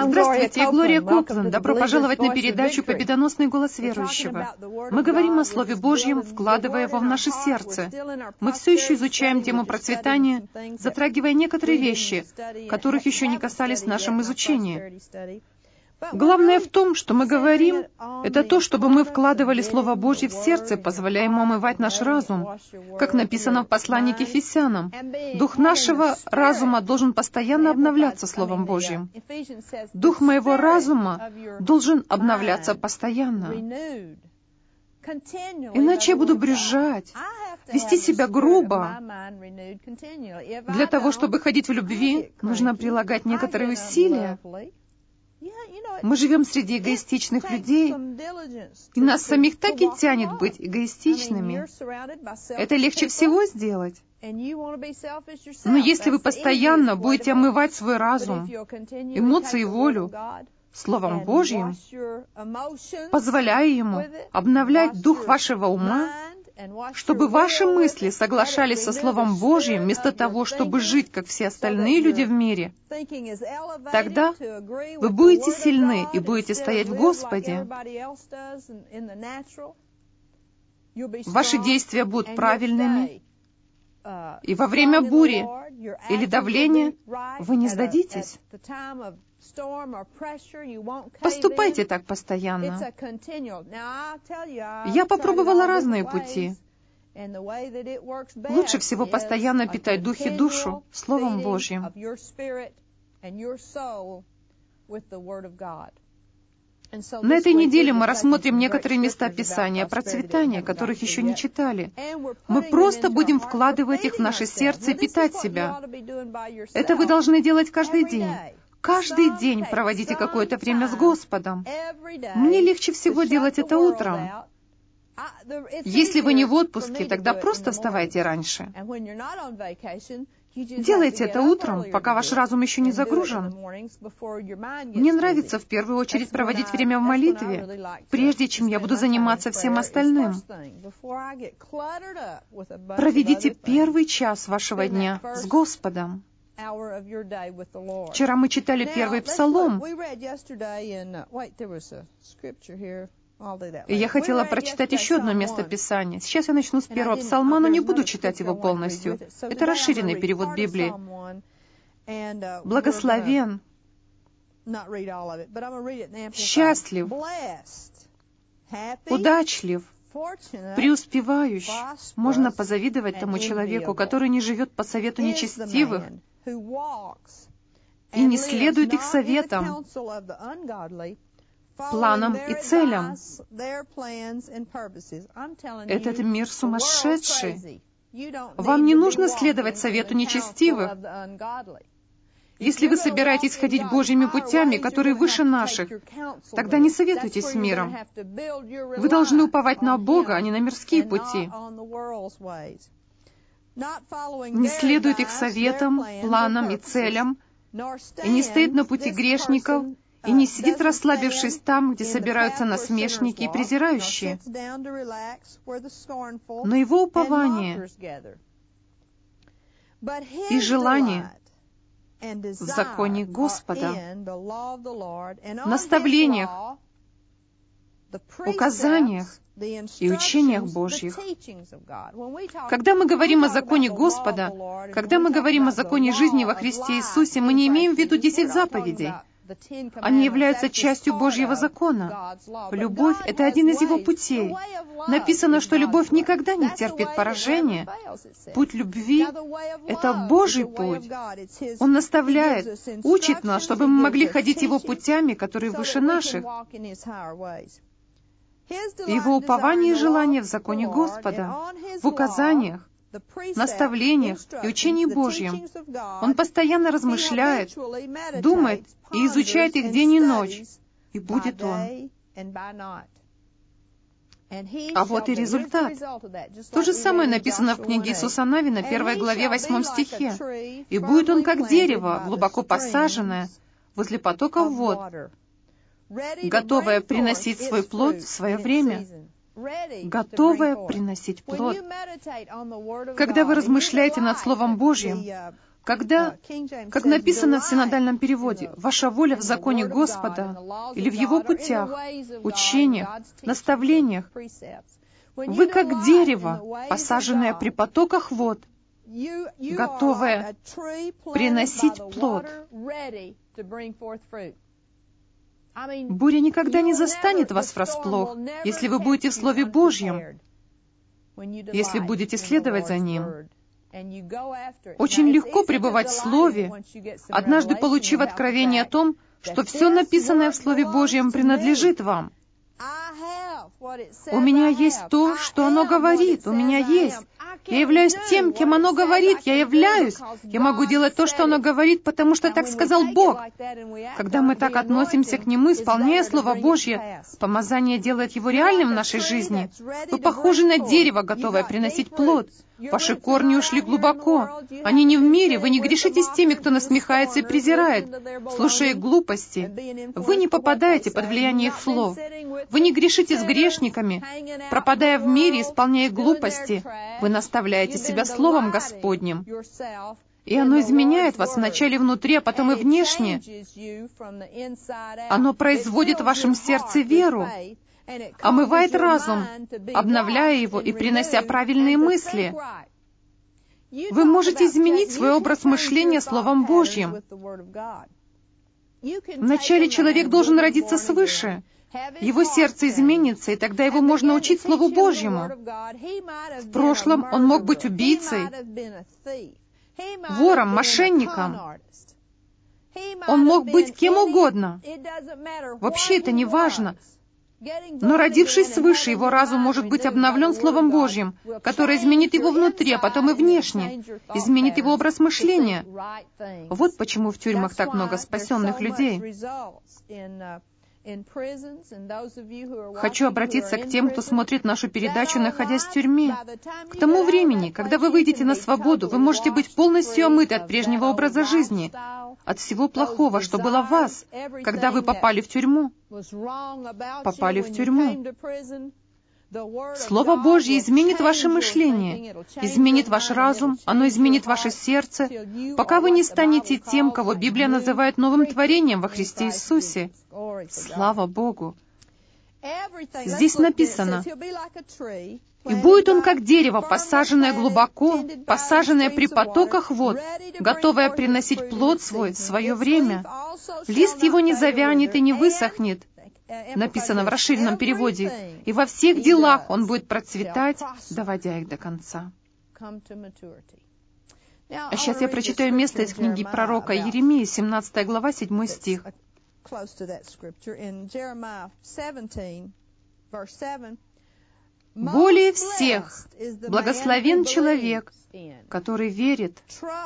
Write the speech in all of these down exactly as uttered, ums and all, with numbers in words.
Здравствуйте, я Глория Копланд. Добро пожаловать на передачу «Победоносный голос верующего». Мы говорим о Слове Божьем, вкладывая его в наше сердце. Мы все еще изучаем тему процветания, затрагивая некоторые вещи, которых еще не касались в нашем изучении. Главное в том, что мы говорим, это то, чтобы мы вкладывали Слово Божье в сердце, позволяя ему омывать наш разум. Как написано в послании к Ефесянам, дух нашего разума должен постоянно обновляться Словом Божьим. Дух моего разума должен обновляться постоянно. Иначе я буду брюзжать, вести себя грубо. Для того, чтобы ходить в любви, нужно прилагать некоторые усилия. Мы живем среди эгоистичных людей, и нас самих так и тянет быть эгоистичными. Это легче всего сделать. Но если вы постоянно будете омывать свой разум, эмоции и волю Словом Божьим, позволяя ему обновлять дух вашего ума, чтобы ваши мысли соглашались со Словом Божьим, вместо того, чтобы жить, как все остальные люди в мире, тогда вы будете сильны и будете стоять в Господе. Ваши действия будут правильными, и во время бури или давления вы не сдадитесь. Поступайте так постоянно. Я попробовала разные пути. Лучше всего постоянно питать дух и душу Словом Божьим. На этой неделе мы рассмотрим некоторые места Писания процветания, которых еще не читали. Мы просто будем вкладывать их в наше сердце и питать себя. Это вы должны делать каждый день. Каждый день проводите какое-то время с Господом. Мне легче всего делать это утром. Если вы не в отпуске, тогда просто вставайте раньше. Делайте это утром, пока ваш разум еще не загружен. Мне нравится в первую очередь проводить время в молитве, прежде чем я буду заниматься всем остальным. Проведите первый час вашего дня с Господом. Вчера мы читали первый Псалом, и я хотела прочитать еще одно место Писания. Сейчас я начну с первого Псалма, но не буду читать его полностью. Это расширенный перевод Библии. Благословен, счастлив, удачлив, преуспевающий. Можно позавидовать тому человеку, который не живет по совету нечестивых и не следует их советам, планам и целям. Этот мир сумасшедший. Вам не нужно следовать совету нечестивых. Если вы собираетесь ходить Божьими путями, которые выше наших, тогда не советуйтесь с миром. Вы должны уповать на Бога, а не на мирские пути. Не следует их советам, планам и целям, и не стоит на пути грешников, и не сидит, расслабившись там, где собираются насмешники и презирающие. Но его упование и желание в законе Господа, наставлениях, указаниях и учениях Божьих. Когда мы говорим о законе Господа, когда мы говорим о законе жизни во Христе Иисусе, мы не имеем в виду десять заповедей. Они являются частью Божьего закона. Любовь — это один из его путей. Написано, что любовь никогда не терпит поражения. Путь любви — это Божий путь. Он наставляет, учит нас, чтобы мы могли ходить его путями, которые выше наших. Его упование и желание в законе Господа, в указаниях, наставлениях и учении Божьем. Он постоянно размышляет, думает и изучает их день и ночь, и будет он. А вот и результат. То же самое написано в книге Иисуса Навина, первой главе, восьмом стихе. «И будет он, как дерево, глубоко посаженное возле потоков вод, готовое приносить свой плод в свое время». Готовое приносить плод. Когда вы размышляете над Словом Божьим, Когда, как написано в синодальном переводе, «Ваша воля в законе Господа» или в Его путях, учениях, наставлениях, вы как дерево, посаженное при потоках вод, готовое приносить плод. Буря никогда не застанет вас врасплох, если вы будете в Слове Божьем, если будете следовать за Ним. Очень легко пребывать в Слове, однажды получив откровение о том, что все написанное в Слове Божьем принадлежит вам. У меня есть то, что оно говорит, у меня есть. Я являюсь тем, кем оно говорит, я являюсь. Я могу делать то, что оно говорит, потому что так сказал Бог. Когда мы так относимся к Нему, исполняя Слово Божье, помазание делает его реальным в нашей жизни. Вы похожи на дерево, готовое приносить плод. Ваши корни ушли глубоко. Они не в мире. Вы не грешите с теми, кто насмехается и презирает, слушая глупости. Вы не попадаете под влияние их слов. Вы не грешите с грешниками. Пропадая в мире, исполняя глупости, вы наставляете себя Словом Господним. И оно изменяет вас вначале внутри, а потом и внешне. Оно производит в вашем сердце веру, омывает разум, обновляя его и принося правильные мысли. Вы можете изменить свой образ мышления Словом Божьим. Вначале человек должен родиться свыше. Его сердце изменится, и тогда его можно учить Слову Божьему. В прошлом он мог быть убийцей, вором, мошенником. Он мог быть кем угодно. Вообще это не важно. Но родившись свыше, его разум может быть обновлен Словом Божьим, которое изменит его внутри, а потом и внешне, изменит его образ мышления. Вот почему в тюрьмах так много спасенных людей. Хочу обратиться к тем, кто смотрит нашу передачу, находясь в тюрьме. К тому времени, когда вы выйдете на свободу, вы можете быть полностью омыты от прежнего образа жизни, от всего плохого, что было в вас, когда вы попали в тюрьму. Попали в тюрьму. Слово Божье изменит ваше мышление, изменит ваш разум, оно изменит ваше сердце, пока вы не станете тем, кого Библия называет новым творением во Христе Иисусе. Слава Богу! Здесь написано: «И будет он как дерево, посаженное глубоко, посаженное при потоках вод, готовое приносить плод свой в свое время. Лист его не завянет и не высохнет». Написано в расширенном переводе. «И во всех делах он будет процветать, доводя их до конца». А сейчас я прочитаю место из книги пророка Иеремии, семнадцатая глава, седьмой стих. «Более всех благословен человек, который верит,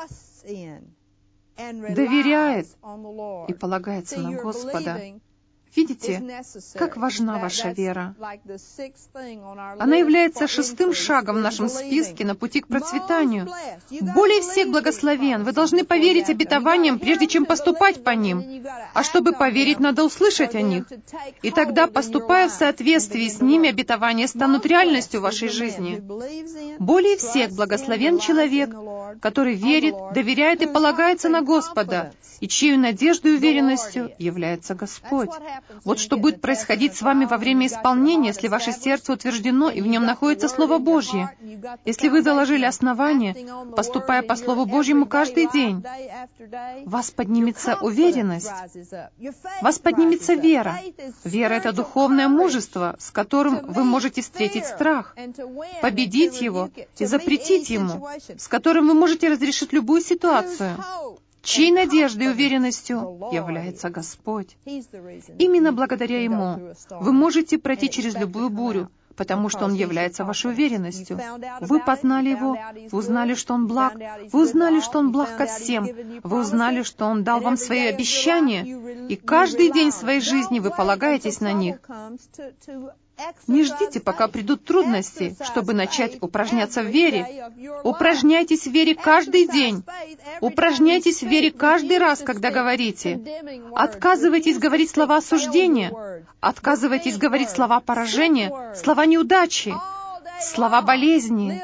доверяет и полагается на Господа». Видите, как важна ваша вера. Она является шестым шагом в нашем списке на пути к процветанию. Более всех благословен. Вы должны поверить обетованиям, прежде чем поступать по ним. А чтобы поверить, надо услышать о них. И тогда, поступая в соответствии с ними, обетования станут реальностью в вашей жизни. Более всех благословен человек, который верит, доверяет и полагается на Господа, и чьей надеждой и уверенностью является Господь. Вот что будет происходить с вами во время исполнения, если ваше сердце утверждено и в нем находится Слово Божье. Если вы заложили основание, поступая по Слову Божьему каждый день, вас поднимется уверенность, вас поднимется вера. Вера — это духовное мужество, с которым вы можете встретить страх, победить его и запретить ему, с которым вы можете разрешить любую ситуацию. Чьей надеждой и уверенностью является Господь. Именно благодаря Ему вы можете пройти через любую бурю, потому что Он является вашей уверенностью. Вы познали Его, вы узнали, что Он благ, вы узнали, что Он благ ко всем, вы узнали, что Он дал вам свои обещания, и каждый день своей жизни вы полагаетесь на них. Не ждите, пока придут трудности, чтобы начать упражняться в вере. Упражняйтесь в вере каждый день. Упражняйтесь в вере каждый раз, когда говорите. Отказывайтесь говорить слова осуждения. Отказывайтесь говорить слова поражения, слова неудачи, слова болезни.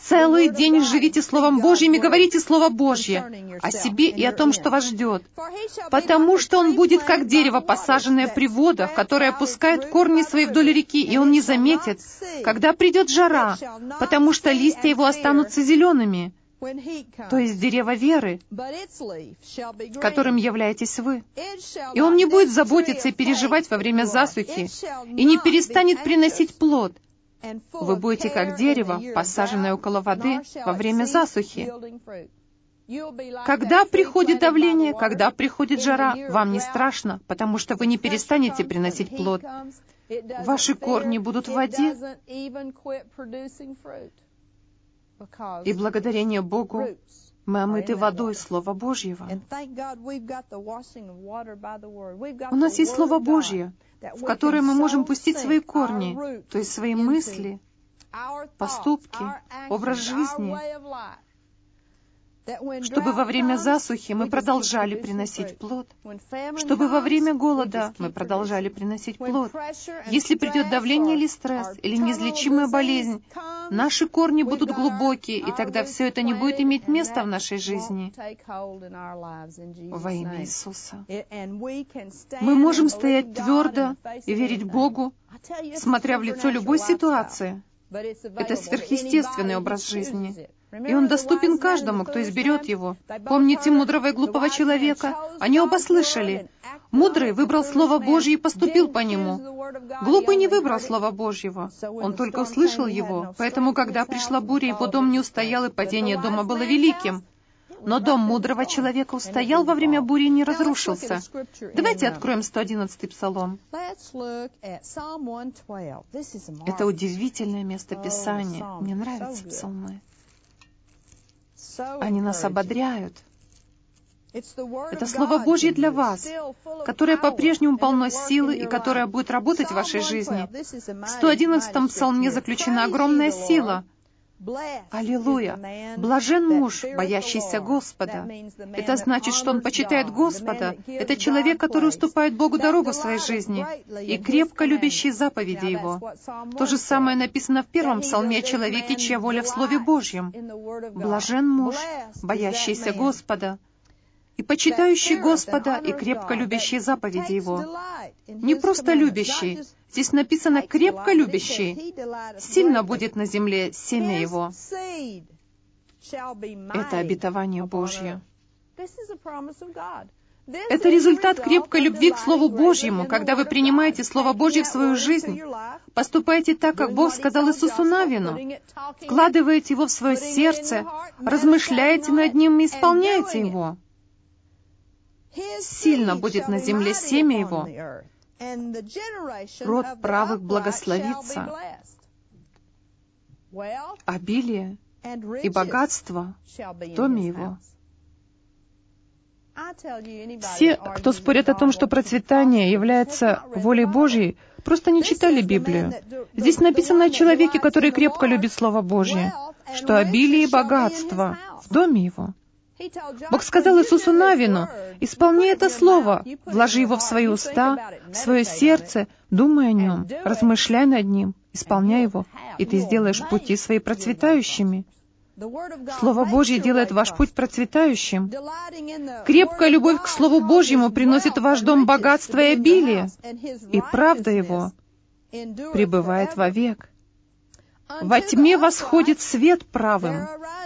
Целый день живите Словом Божьим и говорите Слово Божье о себе и о том, что вас ждет. Потому что он будет как дерево, посаженное при водах, которое опускает корни свои вдоль реки, и он не заметит, когда придет жара, потому что листья его останутся зелеными. То есть дерево веры, которым являетесь вы. И он не будет заботиться и переживать во время засухи, и не перестанет приносить плод. Вы будете как дерево, посаженное около воды во время засухи. Когда приходит давление, когда приходит жара, вам не страшно, потому что вы не перестанете приносить плод. Ваши корни будут в воде. И благодарение Богу мы омыты водой Слова Божьего. У нас есть Слово Божье, в которое мы можем пустить свои корни, то есть свои мысли, поступки, образ жизни, чтобы во время засухи мы продолжали приносить плод, чтобы во время голода мы продолжали приносить плод. Если придет давление или стресс, или неизлечимая болезнь, наши корни будут глубокие, и тогда все это не будет иметь места в нашей жизни. Во имя Иисуса. Мы можем стоять твердо и верить Богу, смотря в лицо любой ситуации. Это сверхъестественный образ жизни. И он доступен каждому, кто изберет его. Помните мудрого и глупого человека? Они оба слышали. Мудрый выбрал Слово Божье и поступил по нему. Глупый не выбрал Слова Божьего. Он только услышал его. Поэтому, когда пришла буря, его дом не устоял, и падение дома было великим. Но дом мудрого человека устоял во время бури и не разрушился. Давайте откроем сто одиннадцатый Псалом. Это удивительное место Писания. Мне нравятся псалмы. Они нас ободряют. Это Слово Божье для вас, которое по-прежнему полно силы и которое будет работать в вашей жизни. В сто одиннадцатом Псалме заключена огромная сила. Аллилуйя! Блажен муж, боящийся Господа. Это значит, что он почитает Господа. Это человек, который уступает Богу дорогу в своей жизни и крепко любящий заповеди Его. То же самое написано в первом Псалме о человеке, чья воля в Слове Божьем. Блажен муж, боящийся Господа, и почитающий Господа, и крепко любящий заповеди Его. Не просто любящий. Здесь написано «крепко любящий». Сильно будет на земле семя Его. Это обетование Божье. Это результат крепкой любви к Слову Божьему, когда вы принимаете Слово Божье в свою жизнь, поступаете так, как Бог сказал Иисусу Навину, вкладываете его в свое сердце, размышляете над ним и исполняете его. Сильно будет на земле семя его, род правых благословится, обилие и богатство в доме его. Все, кто спорят о том, что процветание является волей Божьей, просто не читали Библию. Здесь написано о человеке, который крепко любит Слово Божье, что обилие и богатство в доме его. Бог сказал Иисусу Навину: «Исполни это слово, вложи его в свои уста, в свое сердце, думай о нем, размышляй над ним, исполняй его, и ты сделаешь пути свои процветающими». Слово Божье делает ваш путь процветающим. Крепкая любовь к Слову Божьему приносит в ваш дом богатство и обилие, и правда Его пребывает вовек. Во тьме восходит свет правым.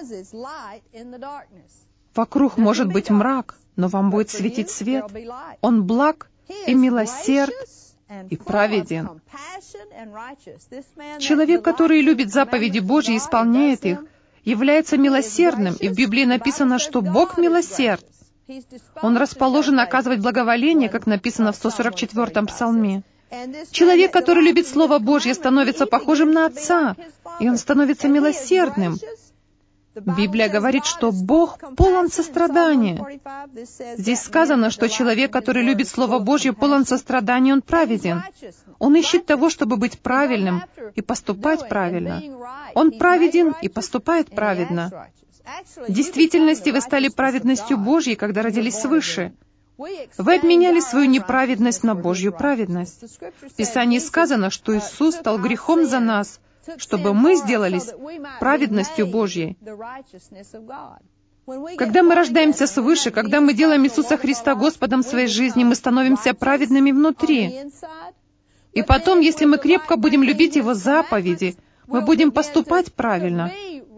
Вокруг может быть мрак, но вам будет светить свет. Он благ и милосерд и праведен. Человек, который любит заповеди Божьи и исполняет их, является милосердным, и в Библии написано, что Бог милосерд. Он расположен оказывать благоволение, как написано в сто сорок четвёртом Псалме. Человек, который любит Слово Божье, становится похожим на Отца, и он становится милосердным. Библия говорит, что Бог полон сострадания. Здесь сказано, что человек, который любит Слово Божье, полон сострадания, он праведен. Он ищет того, чтобы быть правильным и поступать правильно. Он праведен и поступает праведно. В действительности вы стали праведностью Божьей, когда родились свыше. Вы обменяли свою неправедность на Божью праведность. В Писании сказано, что Иисус стал грехом за нас, чтобы мы сделались праведностью Божьей. Когда мы рождаемся свыше, когда мы делаем Иисуса Христа Господом своей жизни, мы становимся праведными внутри. И потом, если мы крепко будем любить Его заповеди, мы будем поступать правильно.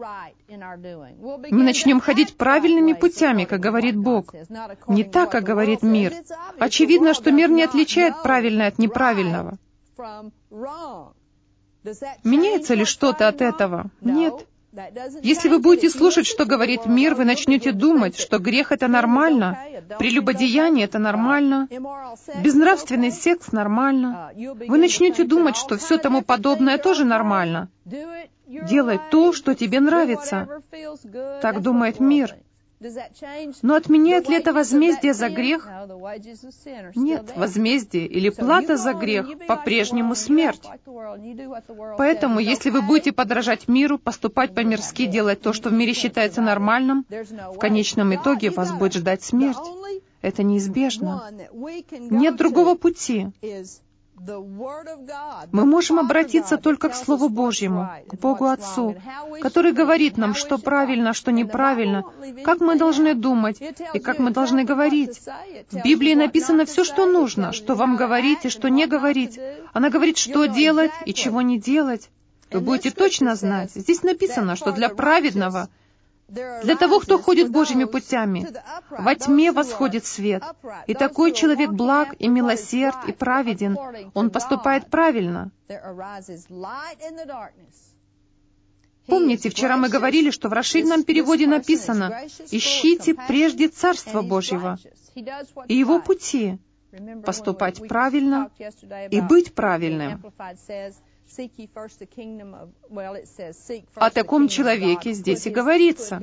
Мы начнем ходить правильными путями, как говорит Бог. Не так, как говорит мир. Очевидно, что мир не отличает правильное от неправильного. Меняется ли что-то от этого? Нет. Если вы будете слушать, что говорит мир, вы начнете думать, что грех — это нормально, прелюбодеяние — это нормально, безнравственный секс — нормально. Вы начнете думать, что все тому подобное тоже нормально. Делай то, что тебе нравится. Так думает мир. Но отменяет ли это возмездие за грех? Нет, возмездие или плата за грех по-прежнему смерть. Поэтому, если вы будете подражать миру, поступать по-мирски, делать то, что в мире считается нормальным, в конечном итоге вас будет ждать смерть. Это неизбежно. Нет другого пути. Мы можем обратиться только к Слову Божьему, к Богу Отцу, который говорит нам, что правильно, что неправильно, как мы должны думать и как мы должны говорить. В Библии написано все, что нужно, что вам говорить и что не говорить. Она говорит, что делать и чего не делать. Вы будете точно знать. Здесь написано, что для праведного, для того, кто ходит Божьими путями, во тьме восходит свет. И такой человек благ и милосерд и праведен. Он поступает правильно. Помните, вчера мы говорили, что в расширенном переводе написано «Ищите прежде Царства Божьего и Его пути, поступать правильно и быть правильным». О таком человеке здесь и говорится.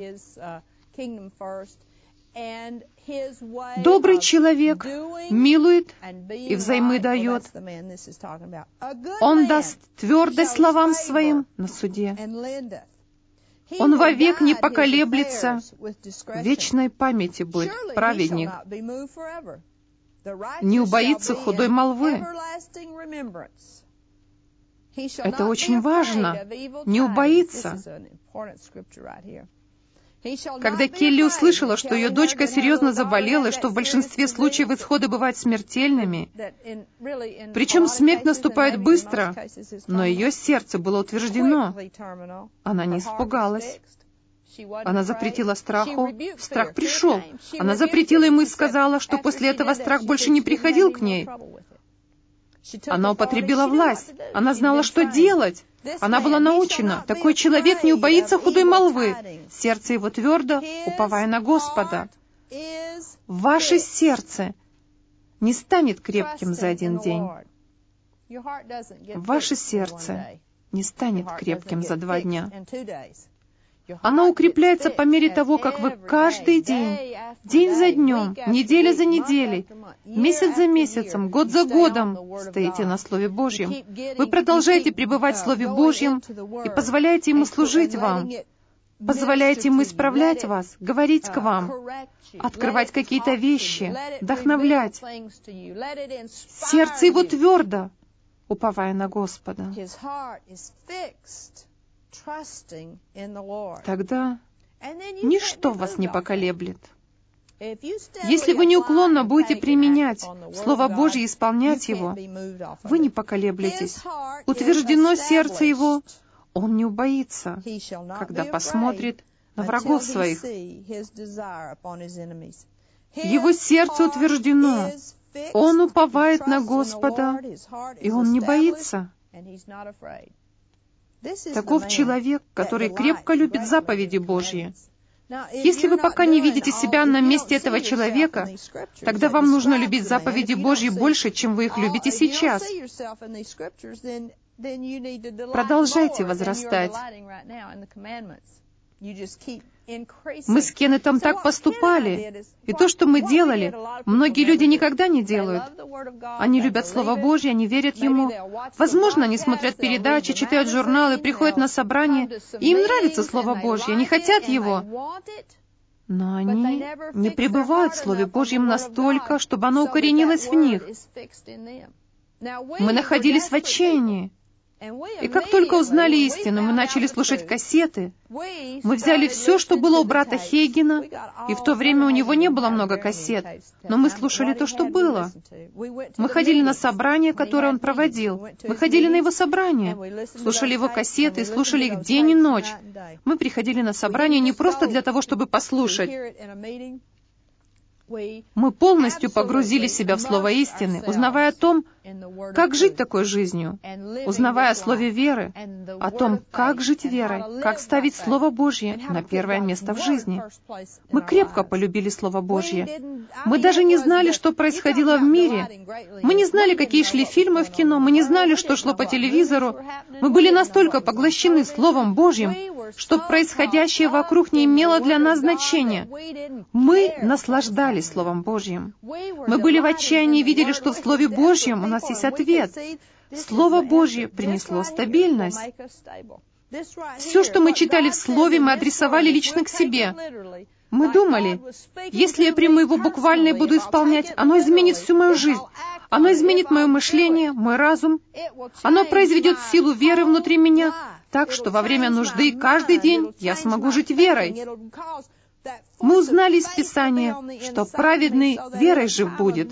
Добрый человек милует и взаймы дает. Он даст твердость словам своим на суде. Он вовек не поколеблется, в вечной памяти будет праведник. Не убоится худой молвы. Это очень важно. Не убоится. Когда Келли услышала, что ее дочка серьезно заболела, и что в большинстве случаев исходы бывают смертельными, причем смерть наступает быстро, но ее сердце было утверждено, она не испугалась. Она запретила страху. Страх пришел. Она запретила ему и сказала, что после этого страх больше не приходил к ней. Она употребила власть. Она знала, что делать. Она была научена. Такой человек не убоится худой молвы. Сердце его твердо, уповая на Господа. Ваше сердце не станет крепким за один день. Ваше сердце не станет крепким за два дня. Оно укрепляется по мере того, как вы каждый день, день за днем, неделя за неделей, месяц за месяцем, год за годом стоите на Слове Божьем. Вы продолжаете пребывать в Слове Божьем и позволяете Ему служить вам, позволяете Ему исправлять вас, говорить к вам, открывать какие-то вещи, вдохновлять. Сердце Его твердо, уповая на Господа. Тогда ничто вас не поколеблет. Если вы неуклонно будете применять Слово Божье и исполнять его, вы не поколеблетесь. Утверждено сердце его, он не убоится, когда посмотрит на врагов своих. Его сердце утверждено, он уповает на Господа, и он не боится. Таков человек, который крепко любит заповеди Божьи. Если вы пока не видите себя на месте этого человека, тогда вам нужно любить заповеди Божьи больше, чем вы их любите сейчас. Продолжайте возрастать. Мы с Кеннетом так поступали, и то, что мы делали, многие люди никогда не делают. Они любят Слово Божье, они верят Ему. Возможно, они смотрят передачи, читают журналы, приходят на собрания, и им нравится Слово Божье, они хотят его. Но они не пребывают в Слове Божьем настолько, чтобы оно укоренилось в них. Мы находились в отчаянии. И как только узнали истину, мы начали слушать кассеты. Мы взяли все, что было у брата Хейгена, и в то время у него не было много кассет, но мы слушали то, что было. Мы ходили на собрания, которые он проводил. Мы ходили на его собрания, слушали его кассеты и слушали их день и ночь. Мы приходили на собрания не просто для того, чтобы послушать. Мы полностью погрузили себя в Слово истины, узнавая о том, как жить такой жизнью, узнавая о Слове веры, о том, как жить верой, как ставить Слово Божье на первое место в жизни. Мы крепко полюбили Слово Божье. Мы даже не знали, что происходило в мире. Мы не знали, какие шли фильмы в кино, мы не знали, что шло по телевизору. Мы были настолько поглощены Словом Божьим, что происходящее вокруг не имело для нас значения. Мы наслаждались Словом Божьим. Мы были в отчаянии и видели, что в Слове Божьем у нас есть ответ. Слово Божье принесло стабильность. Все, что мы читали в Слове, мы адресовали лично к себе. Мы думали, если я приму его буквально и буду исполнять, оно изменит всю мою жизнь. Оно изменит мое мышление, мой разум. Оно произведет силу веры внутри меня, так что во время нужды каждый день я смогу жить верой. Мы узнали из Писания, что праведный верой жив будет.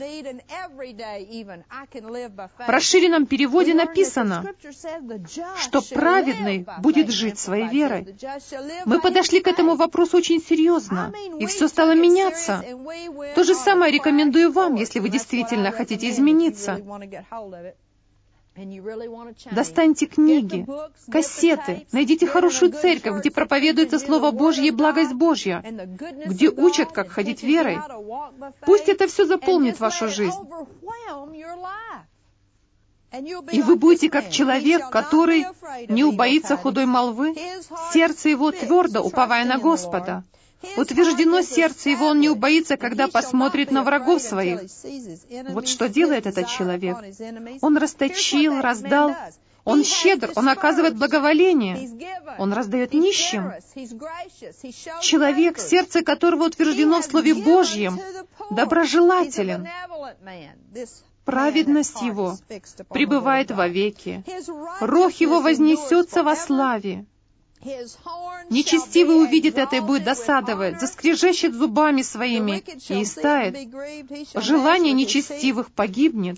В расширенном переводе написано, что праведный будет жить своей верой. Мы подошли к этому вопросу очень серьезно, и все стало меняться. То же самое рекомендую вам, если вы действительно хотите измениться. Достаньте книги, кассеты, найдите хорошую церковь, где проповедуется Слово Божье и благость Божья, где учат, как ходить верой. Пусть это все заполнит вашу жизнь. И вы будете как человек, который не убоится худой молвы, сердце его твердо, уповая на Господа. Утверждено сердце его, он не убоится, когда посмотрит на врагов своих. Вот что делает этот человек. Он расточил, раздал. Он щедр, он оказывает благоволение. Он раздает нищим. Человек, сердце которого утверждено в Слове Божьем, доброжелателен. Праведность его пребывает вовеки. Рог его вознесется во славе. Нечестивый увидит это и будет досадовать, заскрежещет зубами своими и истает. Желание нечестивых погибнет.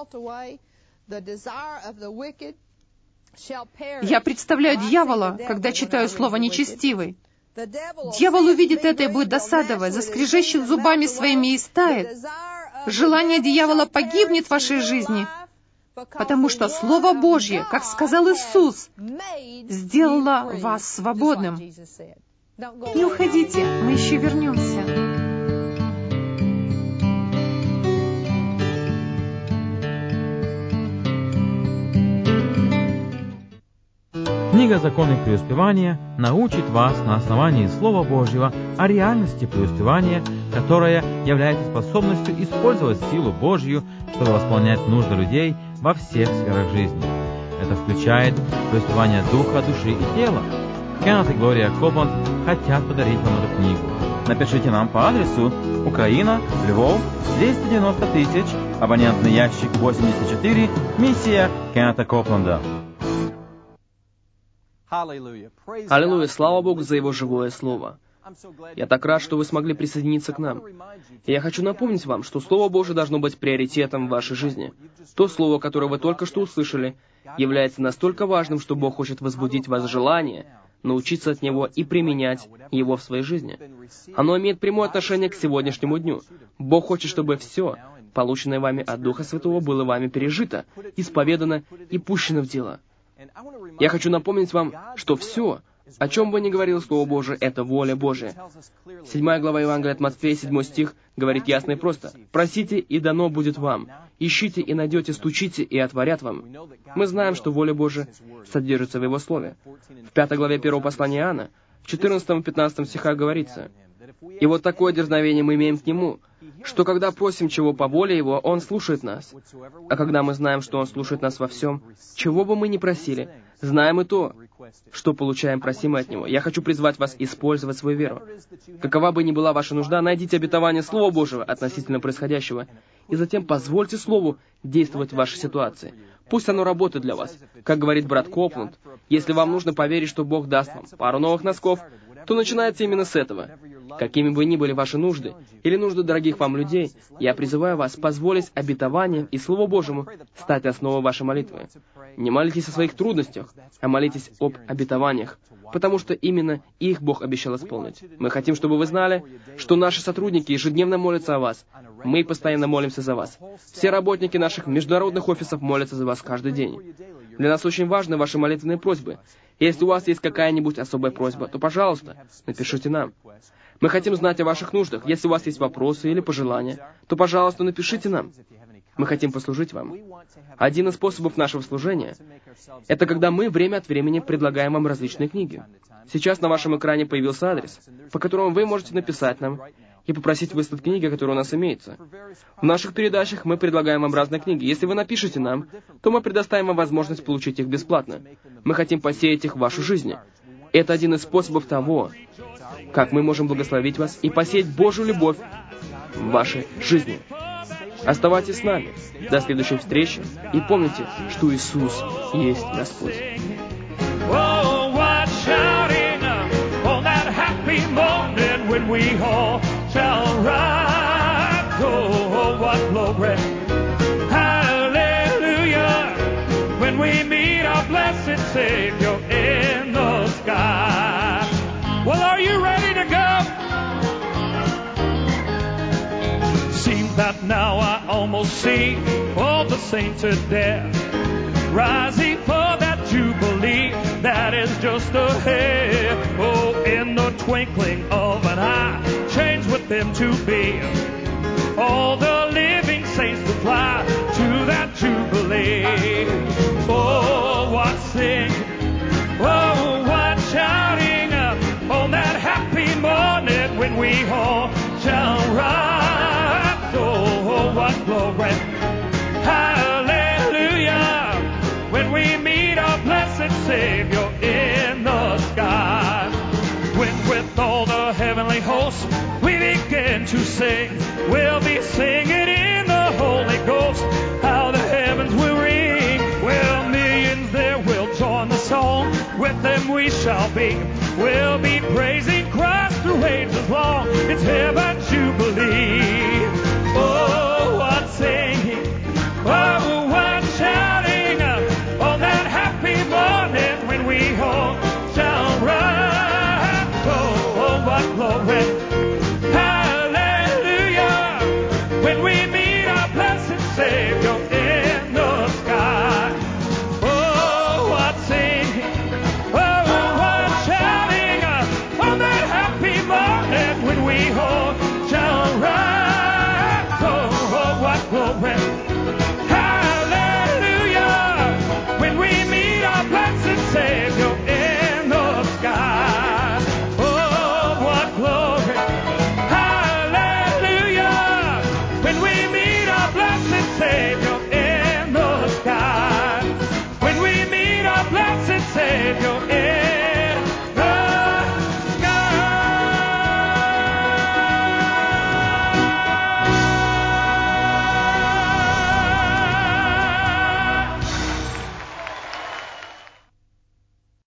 Я представляю дьявола, когда читаю слово «нечестивый». Дьявол увидит это и будет досадовать, заскрежещет зубами своими и истает. Желание дьявола погибнет в вашей жизни, потому что Слово Божье, как сказал Иисус, сделало вас свободным. Не уходите, мы еще вернемся. Книга «Законы преуспевания» научит вас на основании Слова Божьего о реальности преуспевания, которая является способностью использовать силу Божью, чтобы восполнять нужды людей во всех сферах жизни. Это включает преуспевание духа, души и тела. Кеннет и Глория Копланд хотят подарить вам эту книгу. Напишите нам по адресу Украина, Львов, двести девяносто тысяч, абонентный ящик восемьдесят четыре, миссия Кеннета Копланда. Аллилуйя! Слава Богу за Его живое Слово. Я так рад, что вы смогли присоединиться к нам. И я хочу напомнить вам, что Слово Божие должно быть приоритетом в вашей жизни. То Слово, которое вы только что услышали, является настолько важным, что Бог хочет возбудить в вас желание научиться от Него и применять Его в своей жизни. Оно имеет прямое отношение к сегодняшнему дню. Бог хочет, чтобы все, полученное вами от Духа Святого, было вами пережито, исповедано и пущено в дело. Я хочу напомнить вам, что все, о чем бы ни говорило Слово Божие, это воля Божия. Седьмая глава Евангелия от Матфея, седьмой стих, говорит ясно и просто: «Просите, и дано будет вам. Ищите, и найдете, стучите, и отворят вам». Мы знаем, что воля Божия содержится в Его Слове. В пятой главе первого послания Иоанна, в четырнадцатом и пятнадцатом стихах говорится: «И вот такое дерзновение мы имеем к Нему, что когда просим чего по воле Его, Он слушает нас. А когда мы знаем, что Он слушает нас во всем, чего бы мы ни просили, знаем и то, что получаем просимое от Него». Я хочу призвать вас использовать свою веру. Какова бы ни была ваша нужда, найдите обетование Слова Божьего относительно происходящего, и затем позвольте Слову действовать в вашей ситуации. Пусть оно работает для вас. Как говорит брат Копланд, если вам нужно поверить, что Бог даст вам пару новых носков, то начинается именно с этого. Какими бы ни были ваши нужды, или нужды дорогих вам людей, я призываю вас позволить обетованиям и Слову Божьему стать основой вашей молитвы. Не молитесь о своих трудностях, а молитесь об обетованиях, потому что именно их Бог обещал исполнить. Мы хотим, чтобы вы знали, что наши сотрудники ежедневно молятся о вас. Мы постоянно молимся за вас. Все работники наших международных офисов молятся за вас каждый день. Для нас очень важны ваши молитвенные просьбы. Если у вас есть какая-нибудь особая просьба, то, пожалуйста, напишите нам. Мы хотим знать о ваших нуждах. Если у вас есть вопросы или пожелания, то, пожалуйста, напишите нам. Мы хотим послужить вам. Один из способов нашего служения — это когда мы время от времени предлагаем вам различные книги. Сейчас на вашем экране появился адрес, по которому вы можете написать нам и попросить выслать книги, которые у нас имеются. В наших передачах мы предлагаем вам разные книги. Если вы напишете нам, то мы предоставим вам возможность получить их бесплатно. Мы хотим посеять их в вашу жизнь. Это один из способов того, как мы можем благословить вас и посеять Божью любовь в вашей жизни. Оставайтесь с нами. До следующей встречи. И помните, что Иисус есть Господь. Well, are you ready to go? Seems that now I almost see all the saints are there, rising for that jubilee that is just ahead. Oh, in the twinkling of an eye, change with them to be all the living saints to fly to that jubilee. Oh, what sing, oh, what shouting up on that happy morning when we all shall rise. Oh, what glory, hallelujah, when we meet our blessed Savior in the sky. When with all the heavenly hosts we begin to sing, we'll be singing in the Holy Ghost, how the heavens will ring. Well, millions there will join the song, with them we shall be, we'll be